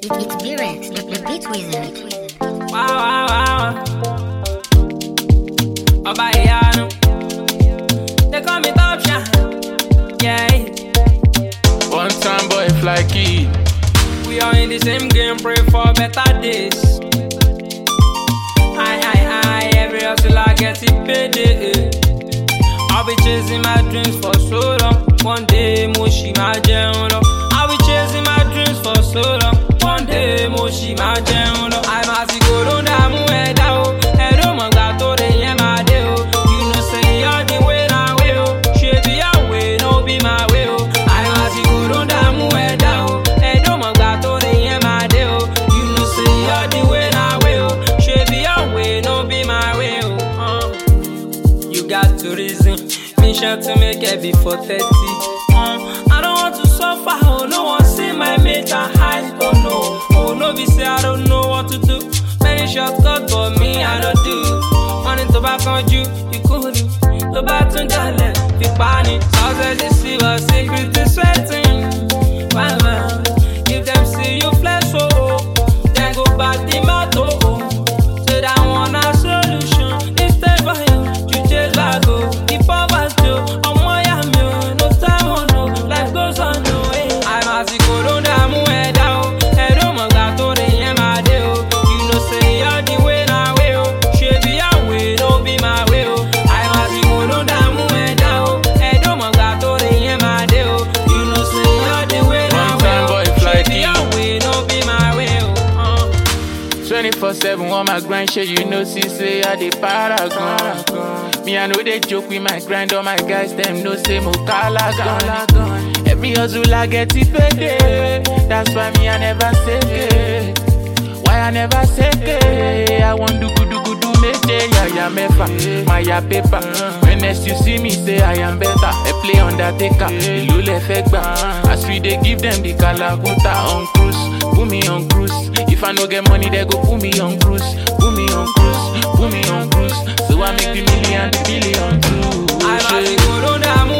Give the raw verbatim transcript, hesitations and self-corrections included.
It's B-Rex, the, the beat wizard. Wow, wow, wow. Obayano. They call me Top Shot. Yeah. One time boy fly kid. We are in the same game, pray for better days. Aye, aye, aye. Every hustler gets it paid. I'll be chasing my dreams for so long. One day, Moshi ma jẹun lọ. I'll be chasing my dreams for so long. One day, Moshi ma jẹun lọ. I'm a sigo ló ń dààmú ẹ̀dá o. Ẹ̀rọ mọ̀gbà tó rè yẹn máa dé o. You know say you're the way na way o. Ṣé bí your way no be my way o. I'm a sigo ló ń dààmú ẹ̀dá o. Ẹ̀rọ mọ̀gbà tó rè yẹn máa dé o. You know say you're the way na way o. Ṣé bí your way no be my way o. Uh. You got to reason. Mission to make it before thirty. Um, I don't want to suffer. Oh, no one see my mate and high. Oh no, oh no, be say I don't know what to do. Many shortcuts, but me I don't do. Wanting to back on you, you could do. The battle galley, be panic. Success is silver, secret is sweating. Wow, wow. If them see you flex, oh, then go back the motto. Say that one a solution. Instead for you, you just like go. If I was to, I'm my ammo. No time on no, life goes on no way. I'm a sigo ló ń dààmú ẹ̀dá o. Ẹ̀rọ mọ̀gbà tó rè yẹn máa dé o. You know say you're the way na way o. Ṣé bí your way no be my way o. I'm a sigo ló ń dààmú ẹ̀dá o. Ẹ̀rọ mọ̀gbà tó rè yẹn máa dé o. You know say you're the way na way o. Ṣé bí your way no be my way o. twenty-four seven on my grind, shit, you know, see, say I the paragon. Me, I know they joke with my grind, all my guys, them know, say, mo gun. Every hustle I get it paid, that's why me, I never say it. Why I never say it? I want do good, do good, do me, yeah, yeah, mefa, my ya paper. When next you see me, say I am better. I play Undertaker, the lule fekba. As we they give them the Kalakuta on cruise, put me on cruise. If I no get money, they go put me on cruise, put me on cruise, put me on cruise. So I make the million, the billion too. I'm a sigo ló ń dààmú